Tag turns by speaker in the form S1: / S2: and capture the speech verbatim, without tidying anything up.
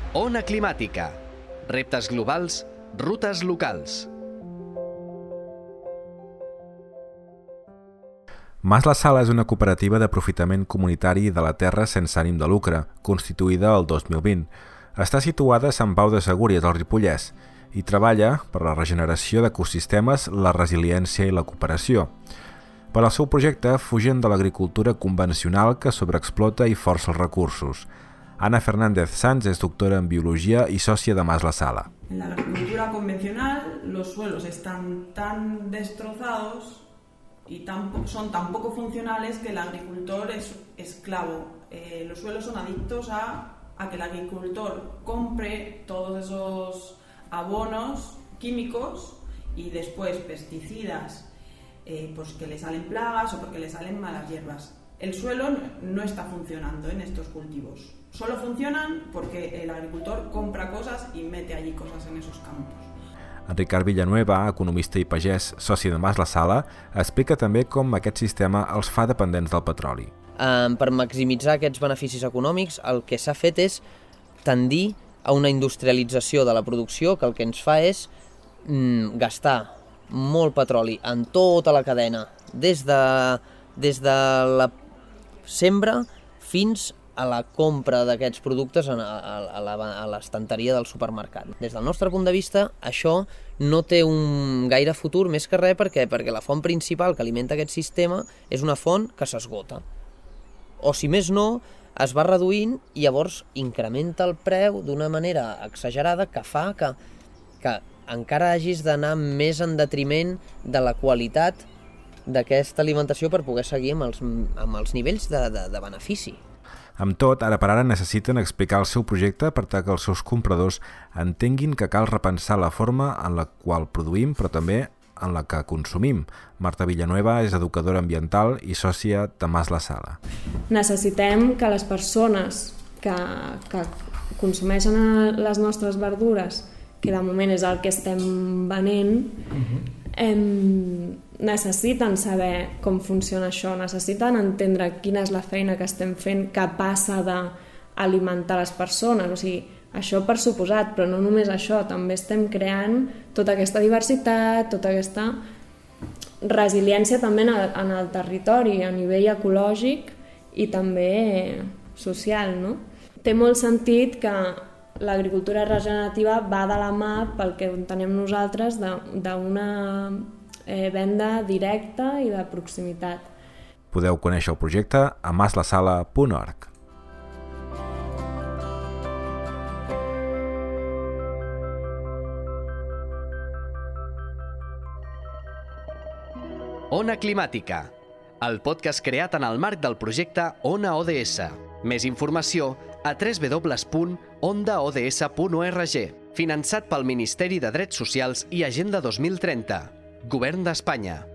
S1: Ona climàtica. Reptes globals, rutes locals.
S2: Mas la Sala és una cooperativa d'aprofitament comunitari de la terra sense ànim de lucre, constituïda el dos mil vint. Està situada a Sant Pau de Segúries, al Ripollès, i treballa per la regeneració d'ecosistemes, la resiliència i la cooperació. Per al seu projecte, fugen de l'agricultura convencional que sobreexplota i força els recursos. Ana Fernández Sanz es doctora en biología y socia de Mas la Sala.
S3: En la agricultura convencional los suelos están tan destrozados y tan, son tan poco funcionales que el agricultor es esclavo. Eh, los suelos son adictos a, a que el agricultor compre todos esos abonos químicos y después pesticidas eh, pues que le salen plagas o porque le salen malas hierbas. El suelo no está funcionando en estos cultivos. Solo funcionan porque el agricultor compra cosas y mete allí cosas en esos campos.
S2: En Ricard Villanueva, economista i pagès, soci de Mas la Sala, explica també com aquest sistema els fa dependents del petroli.
S4: Um, per maximitzar aquests beneficis econòmics, el que s'ha fet és tendir a una industrialització de la producció que el que ens fa és mm, gastar molt petroli en tota la cadena, des de, des de la sembra fins a la compra d'aquests productes a, a, a l'estanteria del supermercat. Des del nostre punt de vista, això no té un gaire futur, més que res perquè, perquè la font principal que alimenta aquest sistema és una font que s'esgota. O si més no, es va reduint i llavors incrementa el preu d'una manera exagerada que fa que, que encara hagis d'anar més en detriment de la qualitat d'aquesta alimentació per poder seguir amb els, amb els nivells de, de, de benefici.
S2: Amb tot, ara per ara necessiten explicar el seu projecte per tal que els seus compradors entenguin que cal repensar la forma en la qual produïm, però també en la que consumim. Marta Villanueva és educadora ambiental i sòcia de Mas la Sala.
S5: Necessitem que les persones que, que consumeixen les nostres verdures, que de moment és el que estem venent, uh-huh. em, necessiten saber com funciona això, necessiten entendre quina és la feina que estem fent que passa d'alimentar les persones. O sigui, això per suposat, però no només això, també estem creant tota aquesta diversitat, tota aquesta resiliència també en el, en el territori, a nivell ecològic i també social, no? Té molt sentit que l'agricultura regenerativa va de la mà, pel que entenem nosaltres, d'una eh, venda directa i de proximitat.
S2: Podeu conèixer el projecte a mas la sala punt org.
S1: Ona climàtica, el podcast creat en el marc del projecte Ona O D S. Més informació a w w w punt onda o d s punt org, finançat pel Ministeri de Drets Socials i Agenda dos mil trenta, Govern d'Espanya.